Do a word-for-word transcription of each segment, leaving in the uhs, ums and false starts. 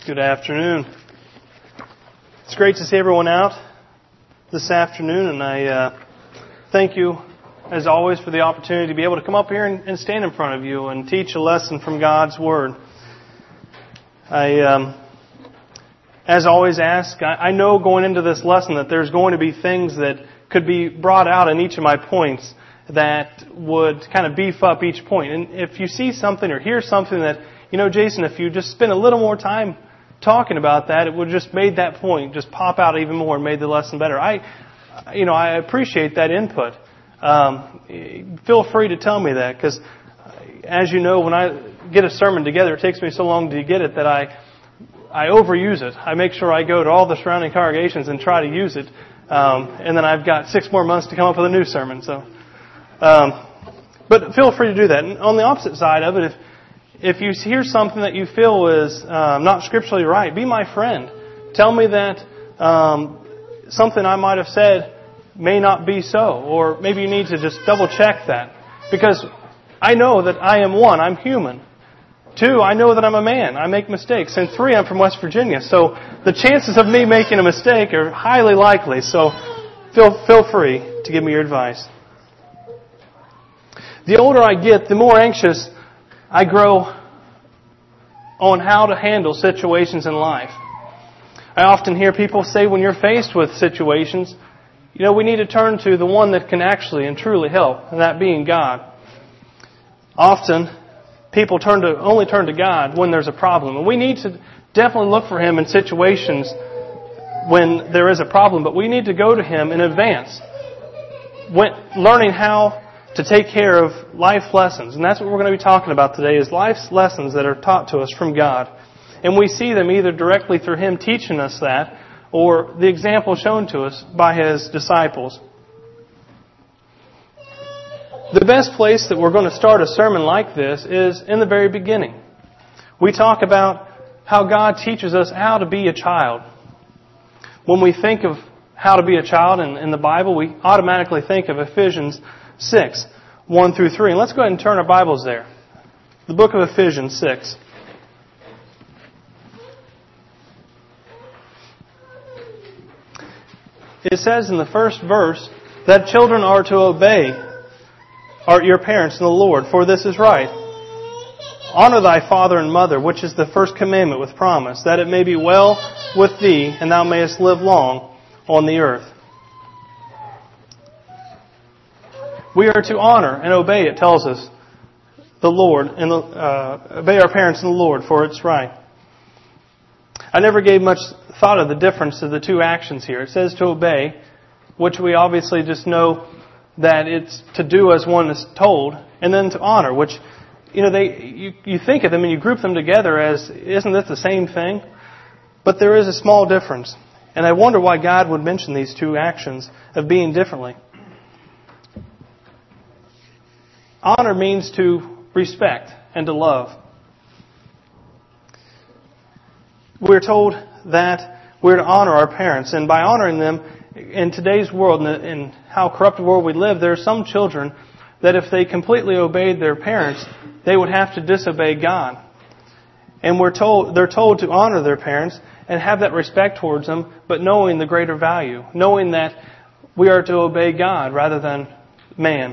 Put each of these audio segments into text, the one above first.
Good afternoon. It's great to see everyone out this afternoon, and I uh, thank you, as always, for the opportunity to be able to come up here and, and stand in front of you and teach a lesson from God's Word. I, um, as always, ask, I, I know going into this lesson that there's going to be things that could be brought out in each of my points that would kind of beef up each point. And if you see something or hear something that, you know, Jason, if you just spend a little more time talking about that, it would have just made that point just pop out even more and made the lesson better. I, you know, I appreciate that input. Um, feel free to tell me that, because as you know, when I get a sermon together, it takes me so long to get it that I, I overuse it. I make sure I go to all the surrounding congregations and try to use it, um, and then I've got six more months to come up with a new sermon. So, um, but feel free to do that. And on the opposite side of it, if If you hear something that you feel is um, not scripturally right, be my friend. Tell me that um, something I might have said may not be so, or maybe you need to just double check that. Because I know that I am one, I'm human. Two, I know that I'm a man, I make mistakes. And three, I'm from West Virginia. So the chances of me making a mistake are highly likely. So feel, feel free to give me your advice. The older I get, the more anxious I grow on how to handle situations in life. I often hear people say when you're faced with situations, you know, we need to turn to the one that can actually and truly help, and that being God. Often, people turn to only turn to God when there's a problem. And we need to definitely look for Him in situations when there is a problem, but we need to go to Him in advance, when, learning how to take care of life lessons. And that's what we're going to be talking about today, is life's lessons that are taught to us from God. And we see them either directly through Him teaching us that, or the example shown to us by His disciples. The best place that we're going to start a sermon like this is in the very beginning. We talk about how God teaches us how to be a child. When we think of how to be a child in, in the Bible, we automatically think of Ephesians six, one through three. And let's go ahead and turn our Bibles there. The book of Ephesians six. It says in the first verse that children are to obey are your parents in the Lord, for this is right. Honor thy father and mother, which is the first commandment with promise, that it may be well with thee, and thou mayest live long on the earth. We are to honor and obey, it tells us, the Lord, and uh, obey our parents in the Lord, for it's right. I never gave much thought of the difference of the two actions here. It says to obey, which we obviously just know that it's to do as one is told, and then to honor, which, you know, they you, you think of them and you group them together as, isn't this the same thing? But there is a small difference. And I wonder why God would mention these two actions of being differently. Honor means to respect and to love. We're told that we're to honor our parents. And by honoring them, in today's world and in how corrupted world we live, there are some children that if they completely obeyed their parents, they would have to disobey God. And we're told they're told to honor their parents and have that respect towards them, but knowing the greater value, knowing that we are to obey God rather than man.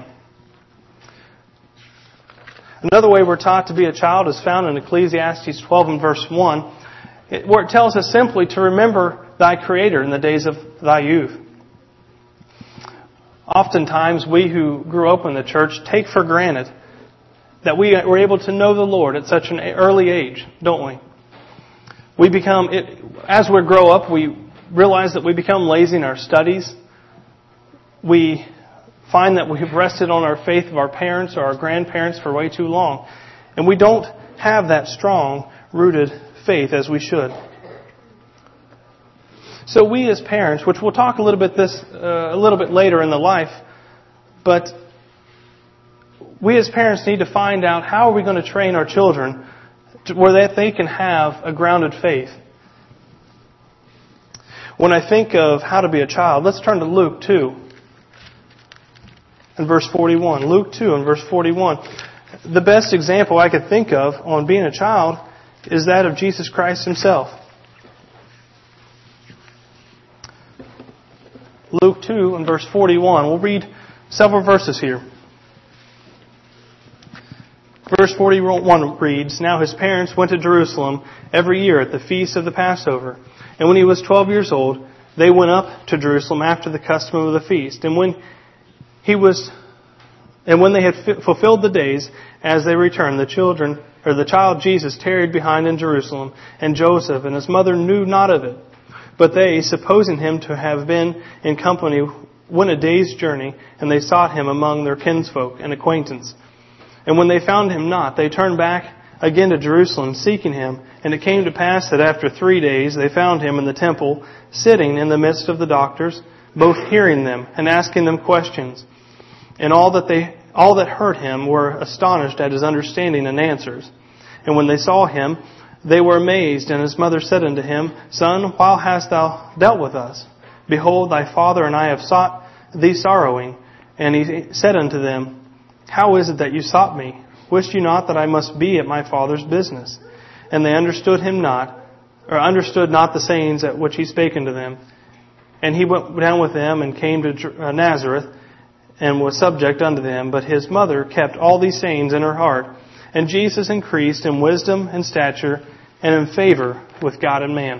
Another way we're taught to be a child is found in Ecclesiastes twelve and verse one, where it tells us simply to remember thy Creator in the days of thy youth. Oftentimes, we who grew up in the church take for granted that we were able to know the Lord at such an early age, don't we? We become, it, as we grow up, we realize that we become lazy in our studies. We find that we've rested on our faith of our parents or our grandparents for way too long. And we don't have that strong, rooted faith as we should. So we as parents, which we'll talk a little bit this uh, a little bit later in the life, but we as parents need to find out how are we going to train our children to where that they can have a grounded faith. When I think of how to be a child, let's turn to Luke two. In verse forty-one. Luke two and verse forty-one. The best example I could think of on being a child is that of Jesus Christ Himself. Luke two and verse forty-one. We'll read several verses here. Verse forty-one reads, "Now his parents went to Jerusalem every year at the feast of the Passover. And when he was twelve years old, they went up to Jerusalem after the custom of the feast. And when he was, and when they had f- fulfilled the days, as they returned, the children, or the child Jesus tarried behind in Jerusalem, and Joseph and his mother knew not of it. But they, supposing him to have been in company, went a day's journey, and they sought him among their kinsfolk and acquaintance. And when they found him not, they turned back again to Jerusalem, seeking him. And it came to pass that after three days they found him in the temple, sitting in the midst of the doctors, both hearing them and asking them questions. And all that they all that heard him were astonished at his understanding and answers. And when they saw him, they were amazed. And his mother said unto him, Son, why hast thou dealt with us? Behold, thy father and I have sought thee sorrowing. And he said unto them, How is it that you sought me? Wist you not that I must be at my father's business? And they understood him not, or understood not the sayings at which he spake unto them. And he went down with them and came to Nazareth, and was subject unto them. But his mother kept all these sayings in her heart. And Jesus increased in wisdom and stature, and in favor with God and man."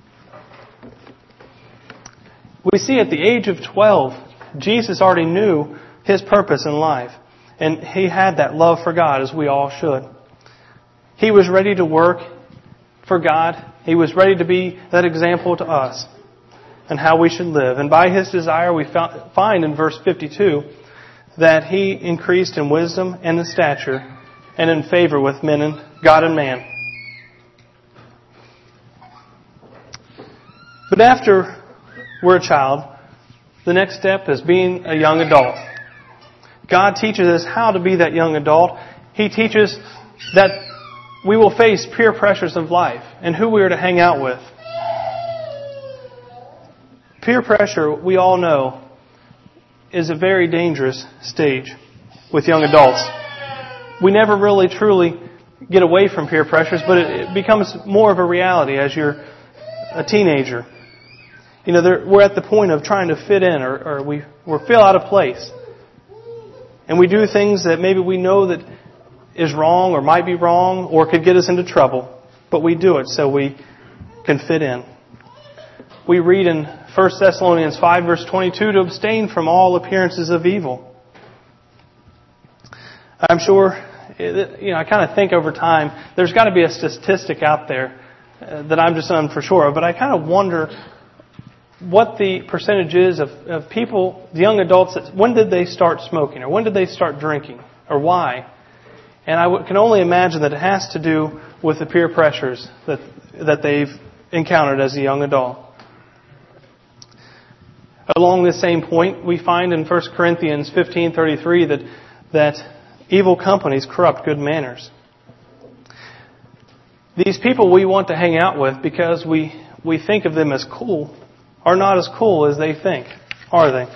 We see at the age of twelve, Jesus already knew his purpose in life. And he had that love for God, as we all should. He was ready to work for God. He was ready to be that example to us and how we should live. And by his desire, we find in verse fifty-two that he increased in wisdom and in stature and in favor with men and God and man. But after we're a child, the next step is being a young adult. God teaches us how to be that young adult. He teaches that we will face peer pressures of life and who we are to hang out with. Peer pressure, we all know, is a very dangerous stage with young adults. We never really truly get away from peer pressures, but it becomes more of a reality as you're a teenager. You know, we're at the point of trying to fit in, or, or we we feel out of place. And we do things that maybe we know that is wrong or might be wrong or could get us into trouble. But we do it so we can fit in. We read in First Thessalonians five, verse twenty-two, to abstain from all appearances of evil. I'm sure, you know, I kind of think over time, there's got to be a statistic out there that I'm just not for sure of. But I kind of wonder what the percentage is of, of people, the young adults, that, when did they start smoking, or when did they start drinking, or why? And I w- can only imagine that it has to do with the peer pressures that that they've encountered as a young adult. Along this same point, we find in First Corinthians fifteen thirty-three that that evil companies corrupt good manners. These people we want to hang out with because we, we think of them as cool are not as cool as they think, are they?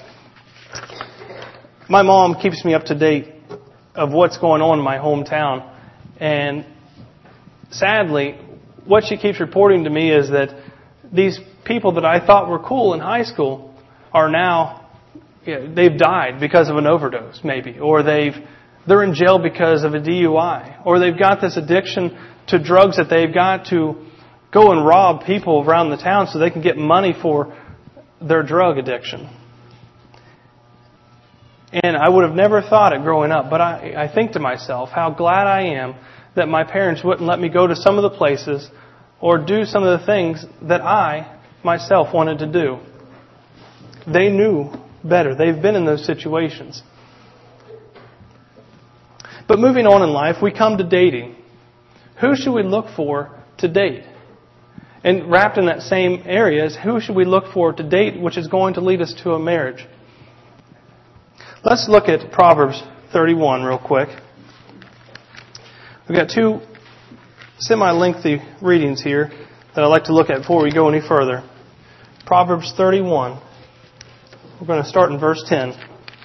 My mom keeps me up to date of what's going on in my hometown. And sadly, what she keeps reporting to me is that these people that I thought were cool in high school are now, you know, they've died because of an overdose, maybe. Or they've, they're in jail because of a D U I. Or they've got this addiction to drugs that they've got to go and rob people around the town so they can get money for their drug addiction. And I would have never thought it growing up, but I, I think to myself how glad I am that my parents wouldn't let me go to some of the places or do some of the things that I myself wanted to do. They knew better. They've been in those situations. But moving on in life, we come to dating. Who should we look for to date? And wrapped in that same area is who should we look for to date, which is going to lead us to a marriage. Let's look at Proverbs thirty-one real quick. We've got two semi-lengthy readings here that I'd like to look at before we go any further. Proverbs thirty-one. We're going to start in verse ten.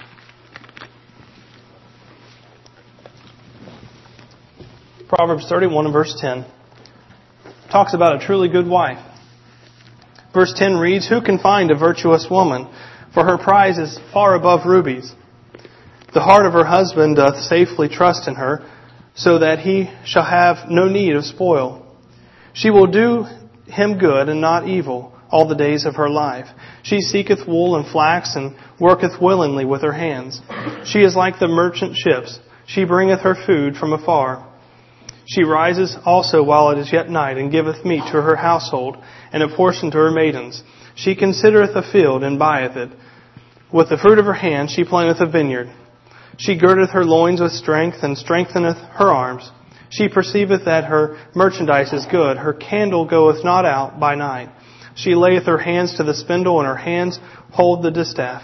Proverbs thirty-one and verse ten talks about a truly good wife. Verse ten reads, "Who can find a virtuous woman? for her prize is far above rubies. The heart of her husband doth safely trust in her, so that he shall have no need of spoil. She will do him good and not evil all the days of her life. She seeketh wool and flax, and worketh willingly with her hands. She is like the merchant ships. She bringeth her food from afar. She rises also while it is yet night, and giveth meat to her household, and a portion to her maidens. She considereth a field, and buyeth it. With the fruit of her hand she planteth a vineyard. She girdeth her loins with strength, and strengtheneth her arms. She perceiveth that her merchandise is good. Her candle goeth not out by night. She layeth her hands to the spindle, and her hands hold the distaff.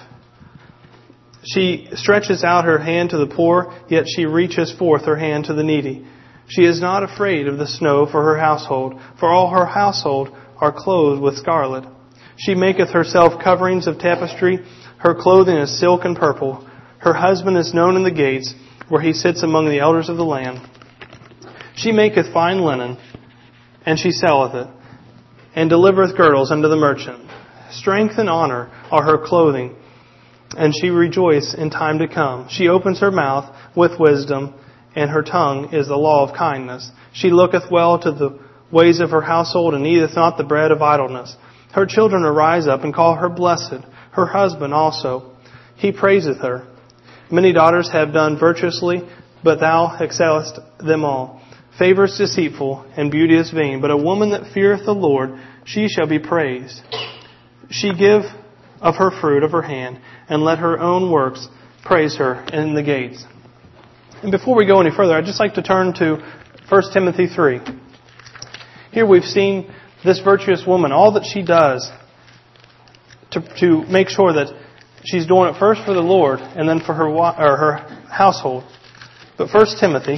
She stretches out her hand to the poor, yet she reaches forth her hand to the needy. She is not afraid of the snow for her household, for all her household are clothed with scarlet. She maketh herself coverings of tapestry. Her clothing is silk and purple. Her husband is known in the gates, where he sits among the elders of the land. She maketh fine linen, and she selleth it, and delivereth girdles unto the merchant. Strength and honor are her clothing, and she rejoice in time to come. She opens her mouth with wisdom, and her tongue is the law of kindness. She looketh well to the ways of her household, and eateth not the bread of idleness. Her children arise up and call her blessed. Her husband also, he praiseth her. Many daughters have done virtuously, but thou excellest them all. Favor is deceitful, and beauty is vain, but a woman that feareth the Lord, she shall be praised. She give of her fruit of her hand, and let her own works praise her in the gates. And before we go any further, I'd just like to turn to First Timothy three. Here we've seen this virtuous woman, all that she does to, to make sure that she's doing it first for the Lord and then for her or her household. But First Timothy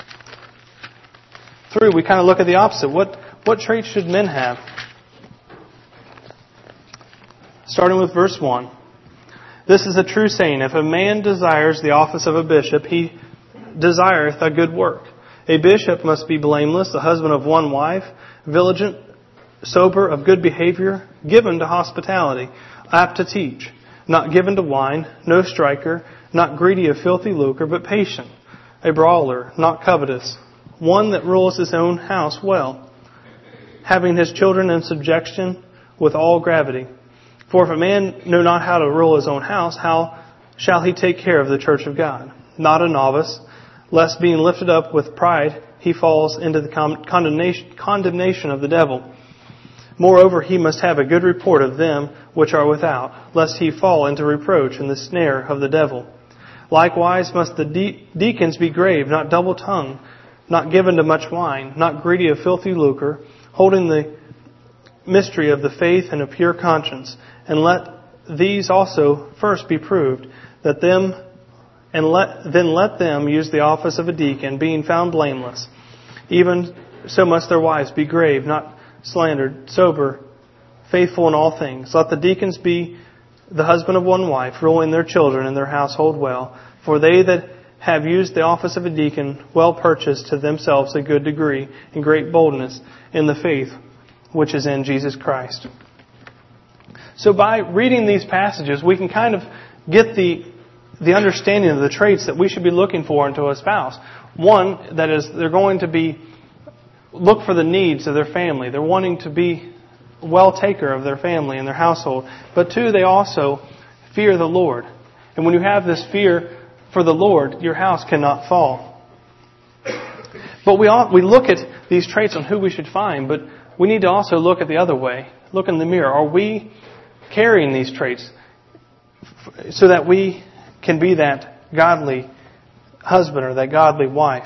three, we kind of look at the opposite. What what traits should men have? Starting with verse one. This is a true saying. If a man desires the office of a bishop, he desireth a good work. A bishop must be blameless, the husband of one wife, vigilant, sober, of good behavior, given to hospitality, apt to teach, not given to wine, no striker, not greedy of filthy lucre, but patient, a brawler, not covetous, one that rules his own house well, having his children in subjection with all gravity. For if a man know not how to rule his own house, how shall he take care of the church of God? Not a novice, lest being lifted up with pride, he falls into the condemnation, condemnation of the devil. Moreover, he must have a good report of them which are without, lest he fall into reproach in the snare of the devil. Likewise must the de- deacons be grave, not double-tongued, not given to much wine, not greedy of filthy lucre, holding the mystery of the faith and a pure conscience. And let these also first be proved, that them, and let then let them use the office of a deacon, being found blameless. Even so must their wives be grave, not slandered, sober, faithful in all things. Let the deacons be the husband of one wife, ruling their children and their household well. For they that have used the office of a deacon well purchased to themselves a good degree and great boldness in the faith which is in Jesus Christ. So by reading these passages, we can kind of get the the understanding of the traits that we should be looking for into a spouse. One, that is, they're going to be look for the needs of their family. They're wanting to be well taker of their family and their household. But two, they also fear the Lord. And when you have this fear for the Lord, your house cannot fall. But we all, we look at these traits on who we should find, but we need to also look at the other way. Look in the mirror. Are we carrying these traits so that we can be that godly husband or that godly wife?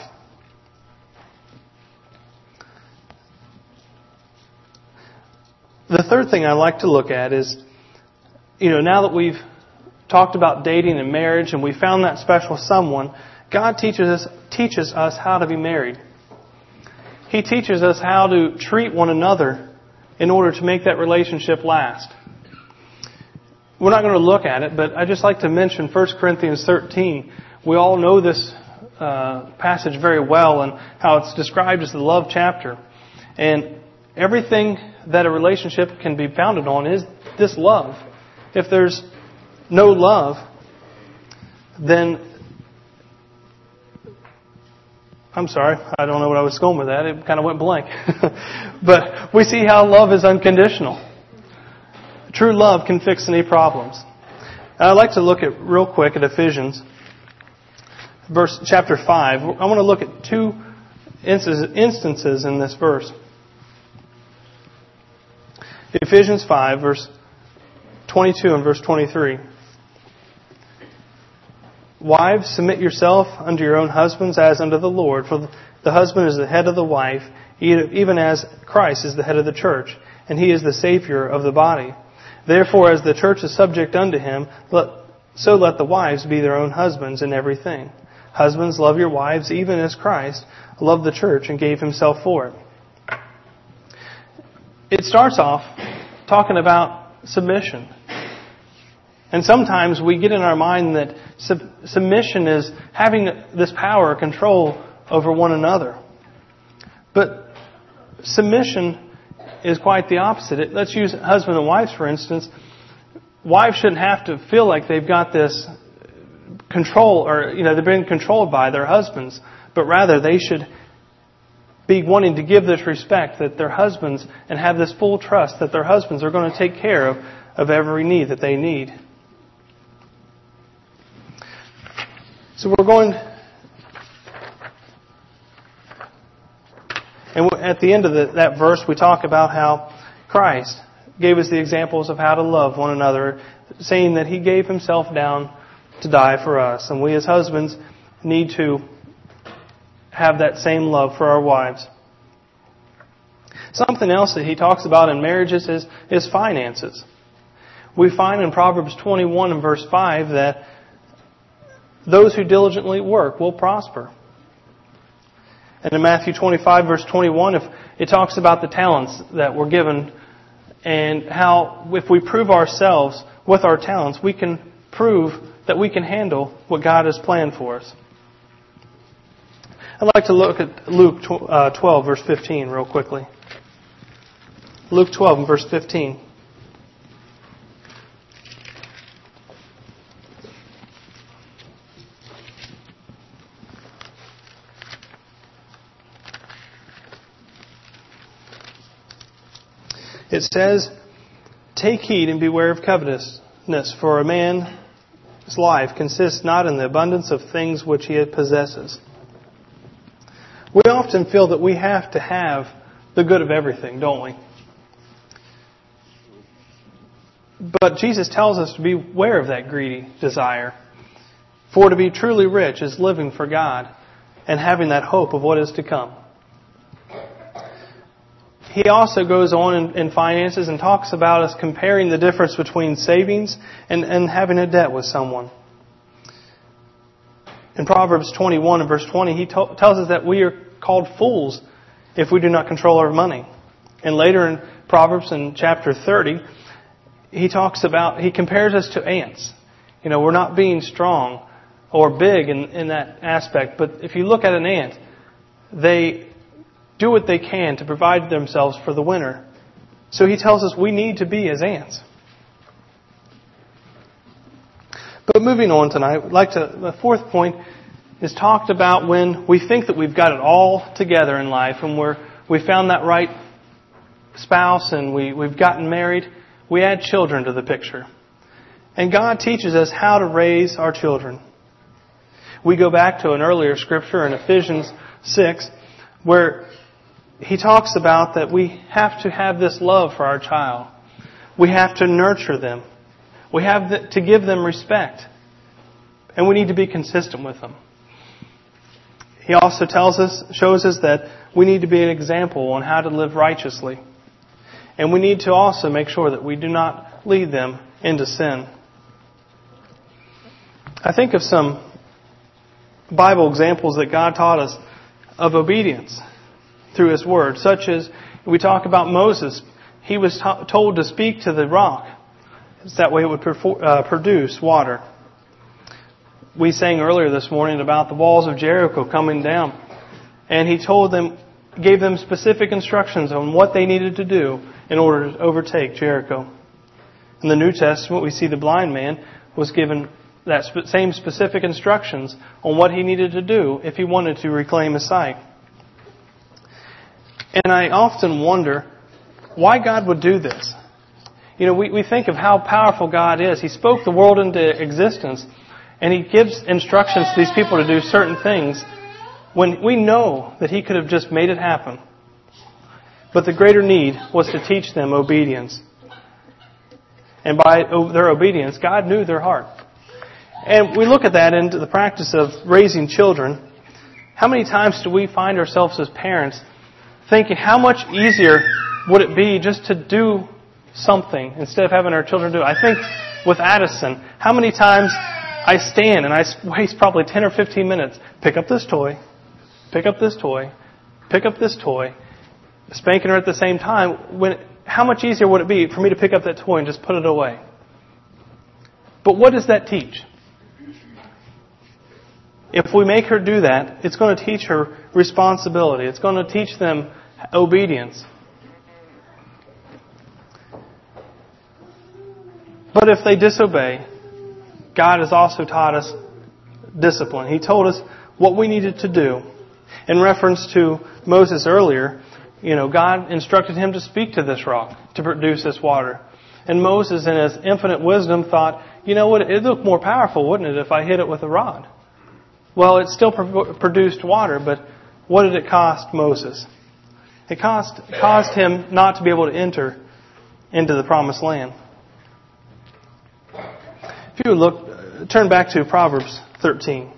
The third thing I like to look at is, you know, now that we've talked about dating and marriage and we found that special someone, God teaches us teaches us how to be married. He teaches us how to treat one another in order to make that relationship last. We're not going to look at it, but I'd just like to mention First Corinthians thirteen. We all know this uh, passage very well and how it's described as the love chapter. And everything that a relationship can be founded on is this love. If there's no love, then, I'm sorry, I don't know what I was going with that. It kind of went blank. But we see how love is unconditional. True love can fix any problems. And I'd like to look at real quick at Ephesians, verse chapter five. I want to look at two instances in this verse. Ephesians five, verse twenty-two and verse twenty-three. Wives, submit yourself unto your own husbands as unto the Lord. For the husband is the head of the wife, even as Christ is the head of the church, and He is the Savior of the body. Therefore, as the church is subject unto Him, let, so let the wives be their own husbands in everything. Husbands, love your wives, even as Christ loved the church and gave Himself for it. It starts off talking about submission. And sometimes we get in our mind that sub- submission is having this power or control over one another. But submission is quite the opposite. It, let's use husband and wives, for instance. Wives shouldn't have to feel like they've got this control, or, you know, they're being controlled by their husbands. But rather, they should be wanting to give this respect that their husbands, and have this full trust that their husbands are going to take care of, of every need that they need. So we're going, and at the end of the, that verse, we talk about how Christ gave us the examples of how to love one another, saying that He gave Himself down to die for us. And we as husbands need to have that same love for our wives. Something else that He talks about in marriages is, is finances. We find in Proverbs twenty-one and verse five that those who diligently work will prosper. And in Matthew twenty-five, verse twenty-one, if it talks about the talents that were given and how if we prove ourselves with our talents, we can prove that we can handle what God has planned for us. I'd like to look at Luke twelve, verse fifteen, real quickly. Luke twelve and verse fifteen. It says, "Take heed and beware of covetousness, for a man's life consists not in the abundance of things which he possesses." We often feel that we have to have the good of everything, don't we? But Jesus tells us to beware of that greedy desire. For to be truly rich is living for God and having that hope of what is to come. He also goes on in, in finances and talks about us comparing the difference between savings and, and having a debt with someone. In Proverbs twenty-one and verse twenty, he to- tells us that we are called fools if we do not control our money. And later in Proverbs in chapter thirty, he talks about, he compares us to ants. You know, we're not being strong or big in, in that aspect. But if you look at an ant, they do what they can to provide themselves for the winter. So he tells us we need to be as ants. But moving on tonight, I'd like to, the fourth point is talked about when we think that we've got it all together in life and we're, we found that right spouse and we, we've gotten married, we add children to the picture. And God teaches us how to raise our children. We go back to an earlier scripture in Ephesians six where he talks about that we have to have this love for our child. We have to nurture them. We have to give them respect. And we need to be consistent with them. He also tells us, shows us that we need to be an example on how to live righteously. And we need to also make sure that we do not lead them into sin. I think of some Bible examples that God taught us of obedience through His Word, such as we talk about Moses. He was t- told to speak to the rock. That way it would perfor- uh, produce water. We sang earlier this morning about the walls of Jericho coming down. And He told them, gave them specific instructions on what they needed to do in order to overtake Jericho. In the New Testament, we see the blind man was given that same specific instructions on what he needed to do if he wanted to reclaim his sight. And I often wonder why God would do this. You know, we, we think of how powerful God is. He spoke the world into existence, and He gives instructions to these people to do certain things when we know that He could have just made it happen. But the greater need was to teach them obedience. And by their obedience, God knew their heart. And we look at that into the practice of raising children. How many times do we find ourselves as parents thinking how much easier would it be just to do something instead of having our children do it? I think with Addison, how many times I stand and I waste probably ten or fifteen minutes. Pick up this toy, pick up this toy, pick up this toy, spanking her at the same time. When how much easier would it be for me to pick up that toy and just put it away? But what does that teach? If we make her do that, it's going to teach her responsibility. It's going to teach them obedience. But if they disobey, God has also taught us discipline. He told us what we needed to do. In reference to Moses earlier, you know, God instructed him to speak to this rock to produce this water. And Moses, in his infinite wisdom, thought, you know what, it'd look more powerful, wouldn't it, if I hit it with a rod? Well, it still produced water, but what did it cost Moses? It cost, caused him not to be able to enter into the promised land. If you would look, turn back to Proverbs thirteen.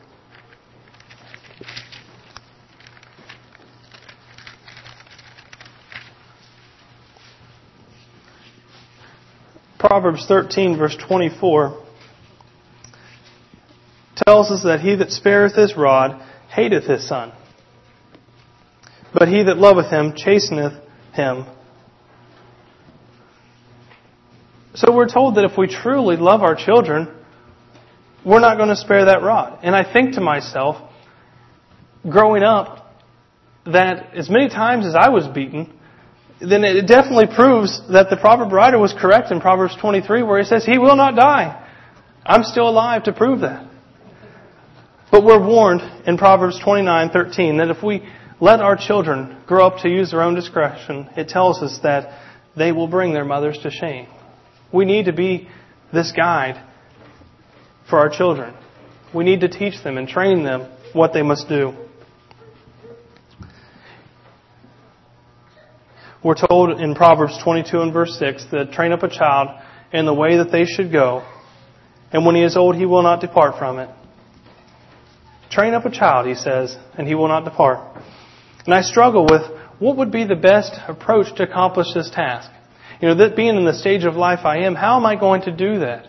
Proverbs thirteen, verse twenty-four, tells us that he that spareth his rod hateth his son, but he that loveth him chasteneth him. So we're told that if we truly love our children, we're not going to spare that rod. And I think to myself, growing up, that as many times as I was beaten, then it definitely proves that the proverb writer was correct in Proverbs twenty-three, where he says, he will not die. I'm still alive to prove that. But we're warned in Proverbs twenty-nine thirteen that if we let our children grow up to use their own discretion, it tells us that they will bring their mothers to shame. We need to be this guide for our children. We need to teach them and train them what they must do. We're told in Proverbs twenty-two and verse six that train up a child in the way that they should go, and when he is old, he will not depart from it. Train up a child, he says, and he will not depart. And I struggle with what would be the best approach to accomplish this task. You know, that being in the stage of life I am, how am I going to do that?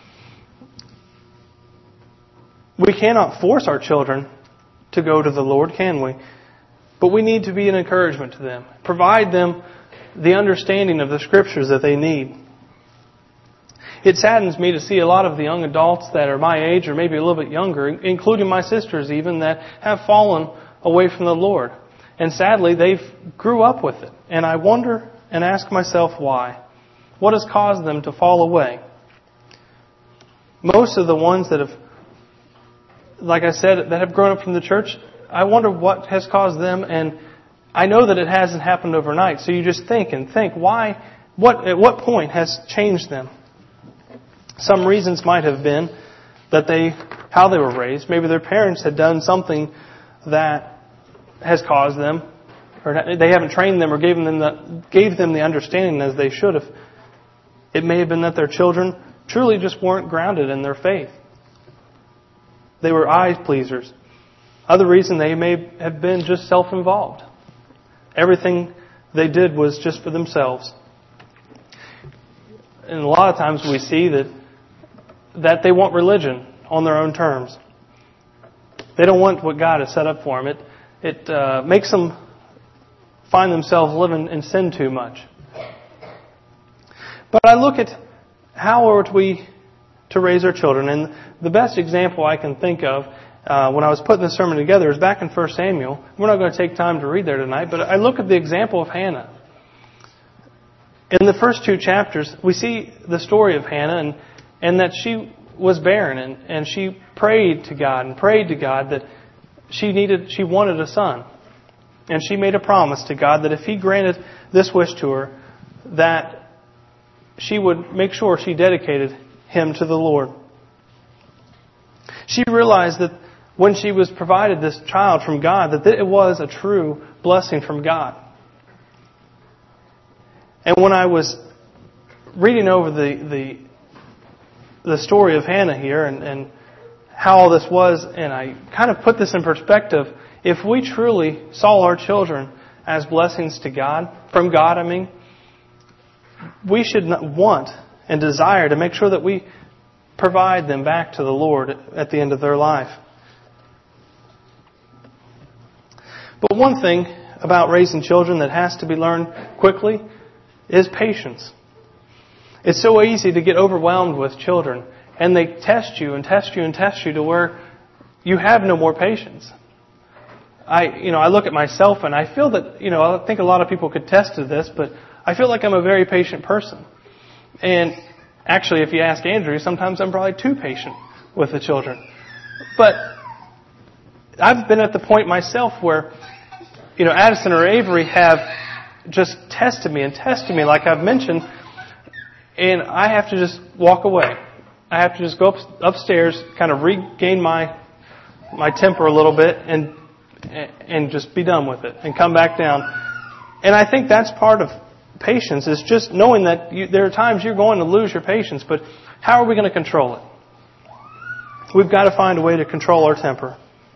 We cannot force our children to go to the Lord, can we? But we need to be an encouragement to them. Provide them the understanding of the Scriptures that they need. It saddens me to see a lot of the young adults that are my age or maybe a little bit younger, including my sisters even, that have fallen away from the Lord. And sadly, they've grew up with it. And I wonder and ask myself why. What has caused them to fall away? Most of the ones that have, like I said, that have grown up from the church, I wonder what has caused them, and I know that it hasn't happened overnight. So you just think and think, why, what, at what point has changed them? Some reasons might have been that they, how they were raised. Maybe their parents had done something that has caused them, or they haven't trained them or gave them the, gave them the understanding as they should have. It may have been that their children truly just weren't grounded in their faith. They were eye pleasers. Other reason, they may have been just self-involved. Everything they did was just for themselves. And a lot of times we see that that they want religion on their own terms. They don't want what God has set up for them. It it uh, makes them find themselves living in sin too much. But I look at how are we to raise our children, and the best example I can think of uh, when I was putting this sermon together is back in First Samuel. We're not going to take time to read there tonight, but I look at the example of Hannah. In the first two chapters, we see the story of Hannah, and, and that she was barren, and, and she prayed to God and prayed to God that she needed, she wanted a son. And she made a promise to God that if He granted this wish to her, that she would make sure she dedicated him to the Lord. She realized that when she was provided this child from God, that it was a true blessing from God. And when I was reading over the the, the story of Hannah here and, and how all this was, and I kind of put this in perspective, if we truly saw our children as blessings to God, from God, I mean, we should want and desire to make sure that we provide them back to the Lord at the end of their life. But one thing about raising children that has to be learned quickly is patience. It's so easy to get overwhelmed with children, and they test you and test you and test you to where you have no more patience. I, you know, I look at myself and I feel that, you know, I think a lot of people could attest to this, but I feel like I'm a very patient person. And actually, if you ask Andrew, sometimes I'm probably too patient with the children. But I've been at the point myself where, you know, Addison or Avery have just tested me and tested me like I've mentioned, and I have to just walk away. I have to just go up, upstairs, kind of regain my my temper a little bit, and and just be done with it, and come back down. And I think that's part of patience, is just knowing that you, there are times you're going to lose your patience, but how are we going to control it? We've got to find a way to control our temper.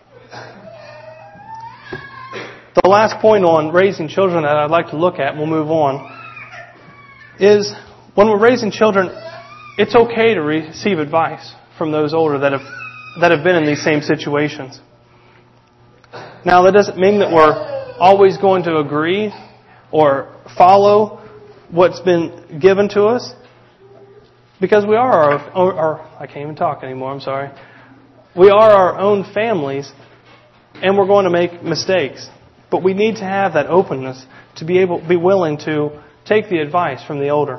The last point on raising children that I'd like to look at, and we'll move on, is when we're raising children, it's okay to receive advice from those older that have that have been in these same situations. Now, that doesn't mean that we're always going to agree or follow what's been given to us, because we are our, our, our I can't even talk anymore, I'm sorry. We are our own families, and we're going to make mistakes. But we need to have that openness to be able, be willing to take the advice from the older.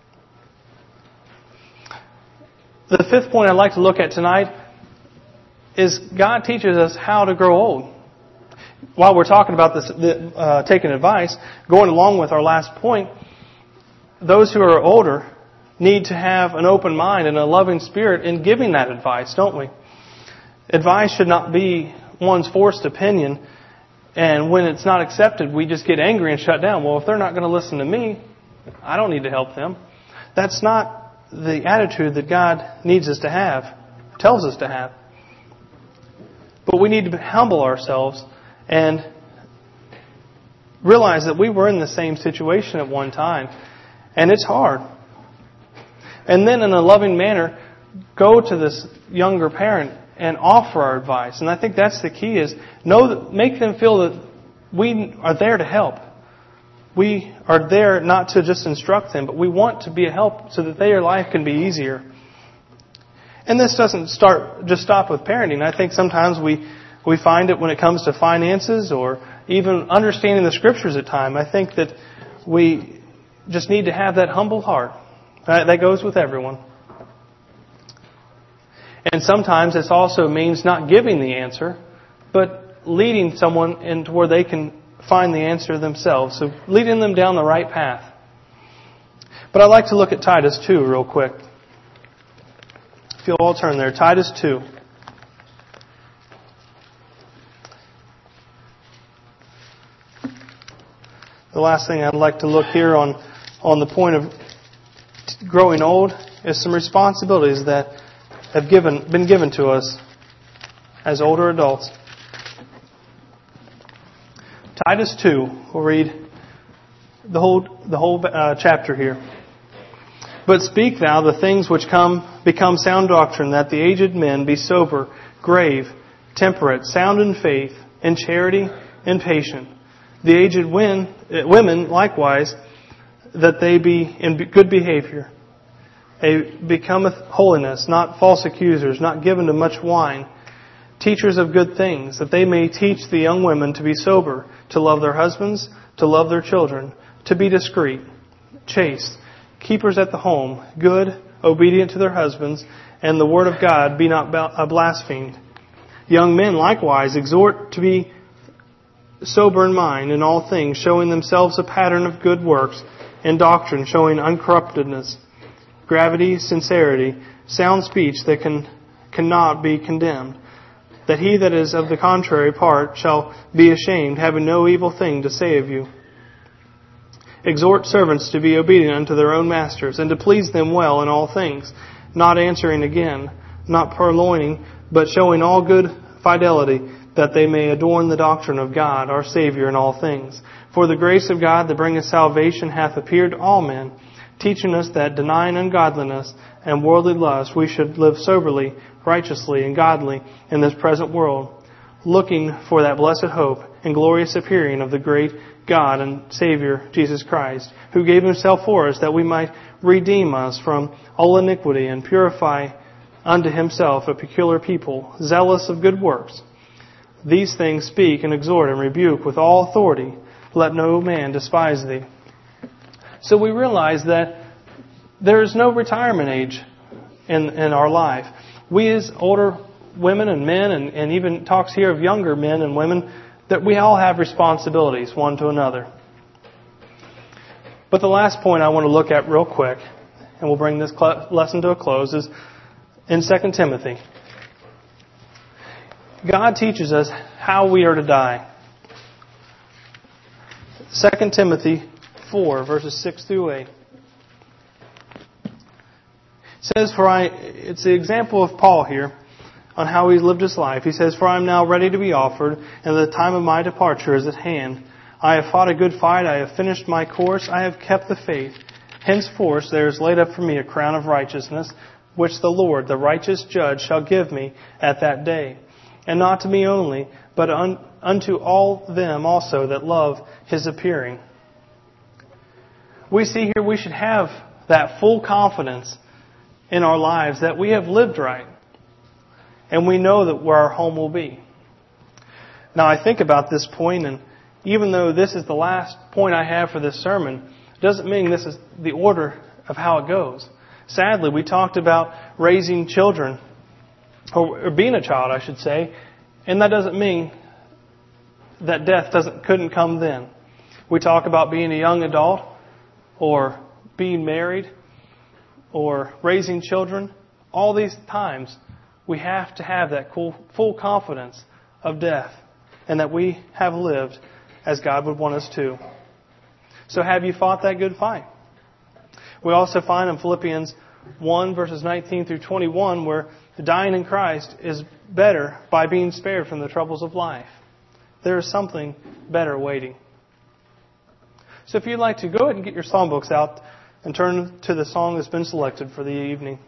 The fifth point I'd like to look at tonight is God teaches us how to grow old. While we're talking about this, the, uh, taking advice, going along with our last point, those who are older need to have an open mind and a loving spirit in giving that advice, don't we? Advice should not be one's forced opinion, and when it's not accepted, we just get angry and shut down. Well, if they're not going to listen to me, I don't need to help them. That's not the attitude that God needs us to have, tells us to have. But we need to humble ourselves and realize that we were in the same situation at one time. And it's hard. And then in a loving manner, go to this younger parent and offer our advice. And I think that's the key, is know that, make them feel that we are there to help. We are there not to just instruct them, but we want to be a help so that their life can be easier. And this doesn't start just stop with parenting. I think sometimes we We find it when it comes to finances or even understanding the Scriptures at times. I think that we just need to have that humble heart. That goes with everyone. And sometimes this also means not giving the answer, but leading someone into where they can find the answer themselves. So leading them down the right path. But I'd like to look at Titus two real quick. If you'll all turn there. Titus two. The last thing I'd like to look here on, on the point of growing old is some responsibilities that have given been given to us as older adults. Titus two, we'll read the whole the whole uh, chapter here. But speak thou the things which come become sound doctrine, that the aged men be sober, grave, temperate, sound in faith, in charity, and patient. The aged women, likewise, that they be in good behavior. They becometh holiness, not false accusers, not given to much wine, teachers of good things, that they may teach the young women to be sober, to love their husbands, to love their children, to be discreet, chaste, keepers at the home, good, obedient to their husbands, and the word of God be not blasphemed. Young men likewise exhort to be sober in mind in all things, showing themselves a pattern of good works, and doctrine showing uncorruptedness, gravity, sincerity, sound speech that can cannot be condemned. That he that is of the contrary part shall be ashamed, having no evil thing to say of you. Exhort servants to be obedient unto their own masters, and to please them well in all things, not answering again, not purloining, but showing all good fidelity, that they may adorn the doctrine of God, our Savior, in all things. For the grace of God that bringeth salvation hath appeared to all men, teaching us that, denying ungodliness and worldly lust, we should live soberly, righteously, and godly in this present world, looking for that blessed hope and glorious appearing of the great God and Savior, Jesus Christ, who gave Himself for us, that we might redeem us from all iniquity and purify unto Himself a peculiar people, zealous of good works. These things speak and exhort and rebuke with all authority. Let no man despise thee. So we realize that there is no retirement age in, in our life. We as older women and men, and, and even talks here of younger men and women, that we all have responsibilities one to another. But the last point I want to look at real quick, and we'll bring this lesson to a close, is in Second Timothy. God teaches us how we are to die. Second Timothy four, verses six through eight. It says, for I, it's the example of Paul here on how he lived his life. He says, for I am now ready to be offered, and the time of my departure is at hand. I have fought a good fight. I have finished my course. I have kept the faith. Henceforth there is laid up for me a crown of righteousness, which the Lord, the righteous judge, shall give me at that day. And not to me only, but un, unto all them also that love His appearing. We see here we should have that full confidence in our lives that we have lived right. And we know that where our home will be. Now I think about this point, and even though this is the last point I have for this sermon, it doesn't mean this is the order of how it goes. Sadly, we talked about raising children, or, or being a child, I should say, and that doesn't mean that death doesn't couldn't come then. We talk about being a young adult, or being married, or raising children. All these times, we have to have that full confidence of death, and that we have lived as God would want us to. So have you fought that good fight? We also find in Philippians one, verses nineteen through twenty-one, where dying in Christ is better by being spared from the troubles of life. There is something better waiting. So if you'd like to, go ahead and get your songbooks out and turn to the song that's been selected for the evening.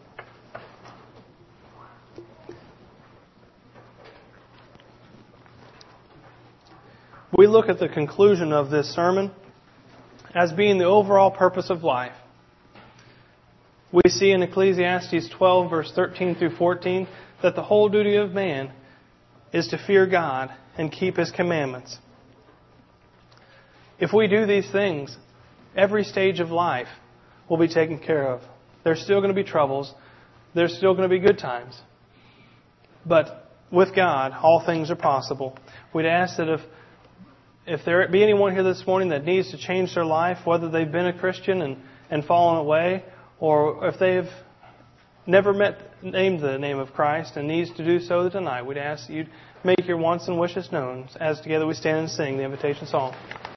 We look at the conclusion of this sermon as being the overall purpose of life. We see in Ecclesiastes twelve, verse thirteen through fourteen, that the whole duty of man is to fear God and keep His commandments. If we do these things, every stage of life will be taken care of. There's still going to be troubles. There's still going to be good times. But with God, all things are possible. We'd ask that if if there be anyone here this morning that needs to change their life, whether they've been a Christian and, and fallen away, or if they've never met, named the name of Christ and needs to do so tonight, we'd ask that you'd make your wants and wishes known as together we stand and sing the invitation song.